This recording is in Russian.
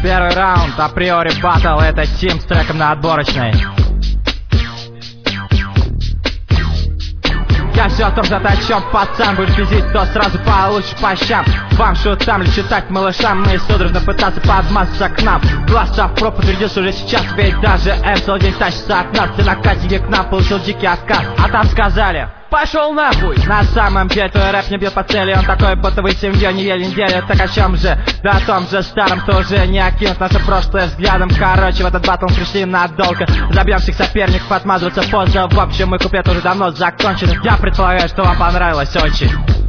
Первый раунд, априори баттл, это тим с треком на отборочной. Я все о том же, о чем пацан. Будешь пиздить, то сразу получишь по щам. Вам шутам или читать малышам, мы судорожно пытаться подмазаться к нам. Глаз в проб подтвердился уже сейчас, ведь даже целый день тащится от нас. Ты на катике к нам получил дикий отказ, а там сказали: пошел нахуй! На самом деле твой рэп не бьет по цели. Он такой, будто вы семью не ели неделю. Так о чем же? Да о том же старом, кто уже не окинут наше прошлое взглядом. Короче, в этот батл пришли надолго. Забьем всех соперников, отмазываться поздно. В общем, мой куплет уже давно закончен. Я предполагаю, что вам понравилось очень.